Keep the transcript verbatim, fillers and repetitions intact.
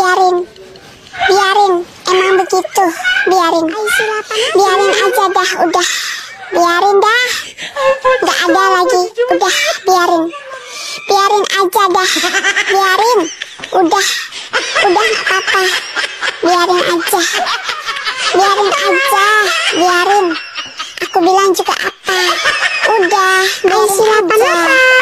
biarin, biarin, emang begitu, biarin, biarin aja dah, udah, biarin dah, nggak ada lagi, udah, biarin, biarin aja dah, biarin, udah, udah nggak apa-apa, biarin aja, biarin aja, biarin, aku bilang juga apa, udah, biarin aja.